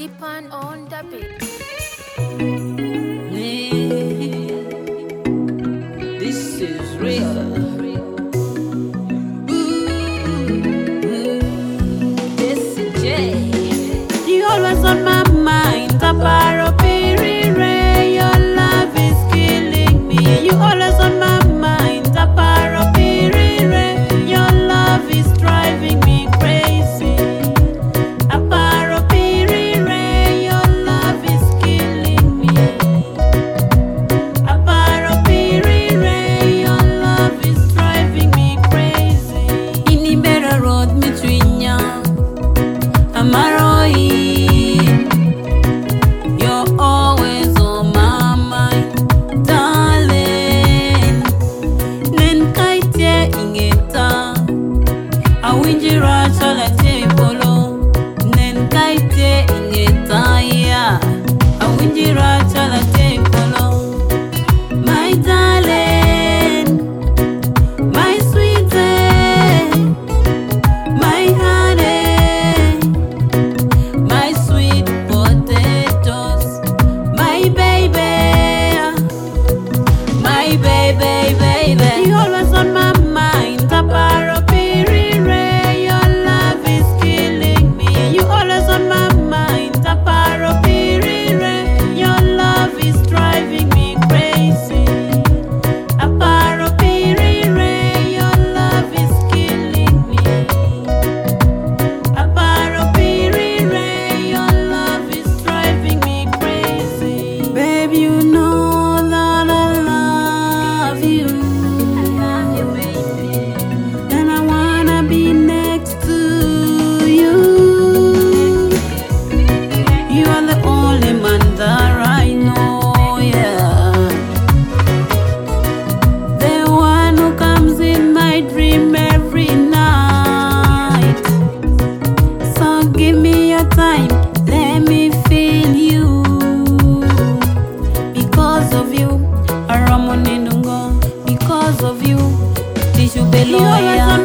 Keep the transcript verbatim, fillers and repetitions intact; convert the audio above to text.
G-Pan on the beat. This is real. This is J. You always on my mind, Taparo Pirire. Your love is killing me. You always on my mind, Taparo Pirire. Your love is driving me crazy. Aparo Pirire, your love is killing me. Aparo Pirire, your love is driving me crazy. Inibera road between ya, Amaroi. You're always on my mind, darling. Nenkaite ingeta, awinjira chala tepolo. Nenkaite ingeta ya, awinjira chala tepolo. My darling, my sweetie, my honey, my sweet potatoes, my baby, my baby, baby. You always on my mind, Taparo Pirire. Your love is killing me. You always on my mind, Taparo Pirire. Your love is driving me crazy. Aparo Pirire, your love is killing me. Aparo Pirire, your love is driving me crazy. Babe, you know that I love you. I love you, baby. And I wanna be next to you. You are the only man that I know, yeah. The one who comes in my dream every night. So give me your time, let me feel you. Because of you, Aramoni Nungo. Because of you, Tishu Beloya.